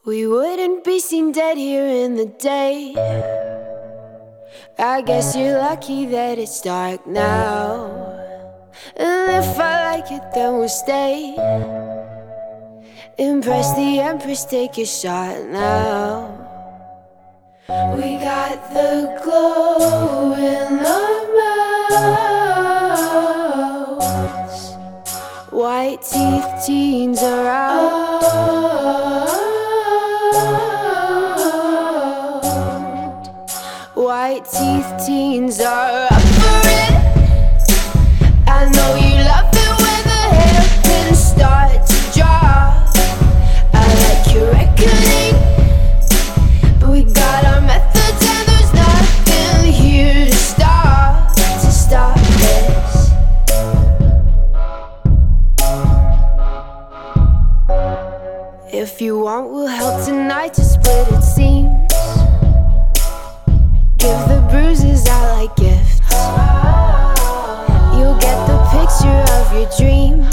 We wouldn't be seen dead here in the day. I guess you're lucky that it's dark now. And if I like it, then we'll stay. Impress the Empress, take a shot now. We got the glow in our mouths. White teeth, teens are out. White teeth, teens are up for it. I know you love it when the hairpins start to drop. I like your reckoning, but we got our methods and there's nothing here to stop this. If you want, we'll help tonight to split it seems. Give the bruises out like gifts. You'll get the picture of your dreams.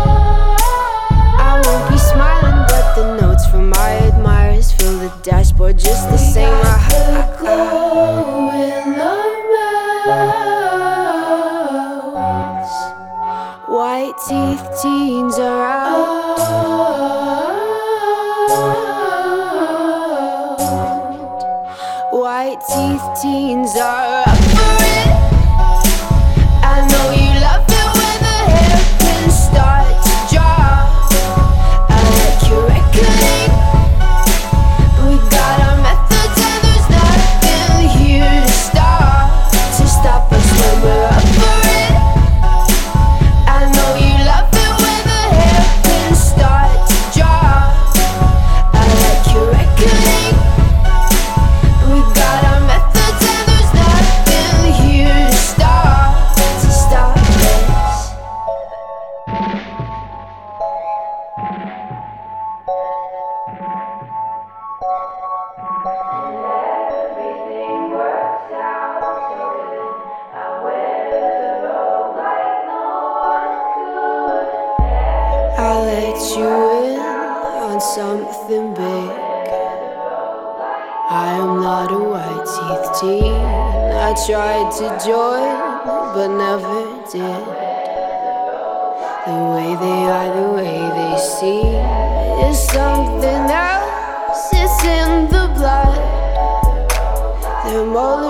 I won't be smiling, but the notes from my admirers fill the dashboard just the same. We got the glow in our mouths. White teeth, teens are out. White teeth, teens are up for it. I know you love it when the hairpins start to drop. I like your reckoning, but we got our methods and there's nothing here to stop us when we're up for it. I know you love it when the hairpins start to drop. I like your reckoning. We got our methods and there's nothing here to stop this. Everything works out so good. I wear the robe like no one could. I'll let you in on something big. I am not a white teeth teen. I tried to join, but never did. The way they are, the way they see is something else. It's in the blood. Their molars